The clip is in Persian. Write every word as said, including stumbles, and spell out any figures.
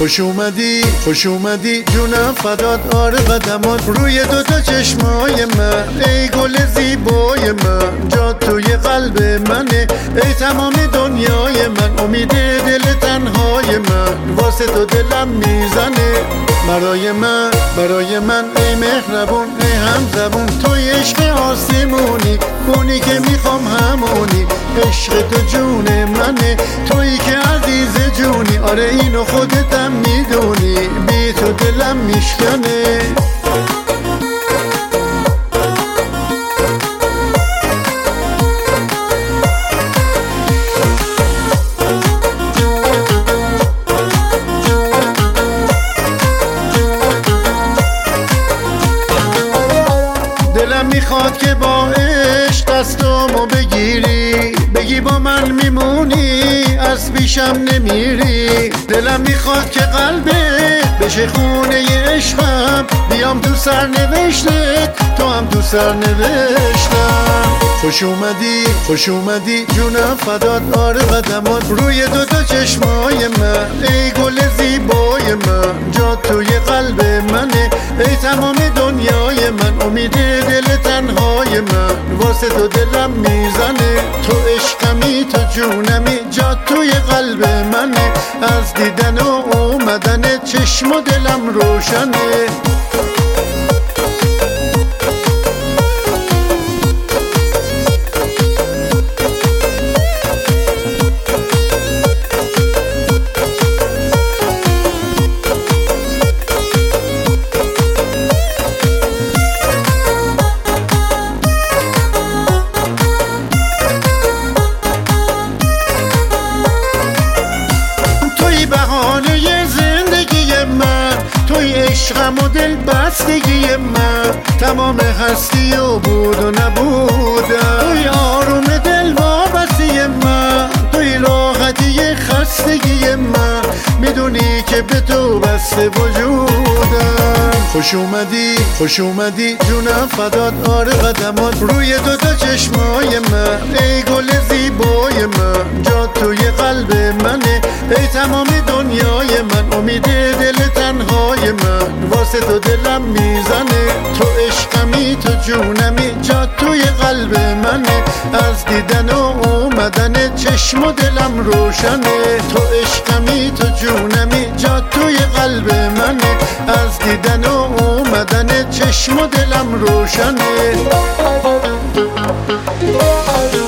خوش اومدی خوش اومدی جونم فدات آره قدمات روی دوتا چشمای من ای گل زیبای من جا توی قلب منه ای تمام دنیای من امید دل تنهای من واسه تو دلم میزنه برای من برای من ای مهربون ای همزبون توی عشق آسمونی اونی که میخوام همونی عشق تو جون منه تویی که عزیز جونی آره اینو خودتم میدونی بی تو دلم میشکنه دلم میخواد که با عشق دستامو بگیری بگی با من میمونی از پیشم نمیری دلم میخواد که قلبت بشه خونه عشقم بیام تو سرنوشتت تو هم تو سرنوشتم خوش اومدی خوش اومدی جونم فدات آره قدمات روی دوتا چشمای من ای گل زیبای من جا توی قلب منه ای تمام دنیای من امید دل تنهای من واسه تو دلم میزنه تو عشقمی تو جونمی جا توی قلب منه از دیدن و اومدن چشم و دلم روشنه بهانه زندگی من توی عشقم و دل بستگی من تمام هستی و بود و نبودم توی آروم دل وابستی من توی راحتی خستگی من میدونی که به تو بسته وجودم خوش اومدی خوش اومدی جونم فدات آره قدمات روی دوتا چشمای من ای گل زیبای من جا توی قلب منه ای تمام دنیای من امید دل تنهای من واسه تو دلم میزنه تو عشقمی تو جونمی جا توی قلب منه از دیدن و اومدن چشم و دلم روشنه تو عشقمی تو جونمی جا توی قلب منه از دیدن و اومدن چشم و دلم روشنه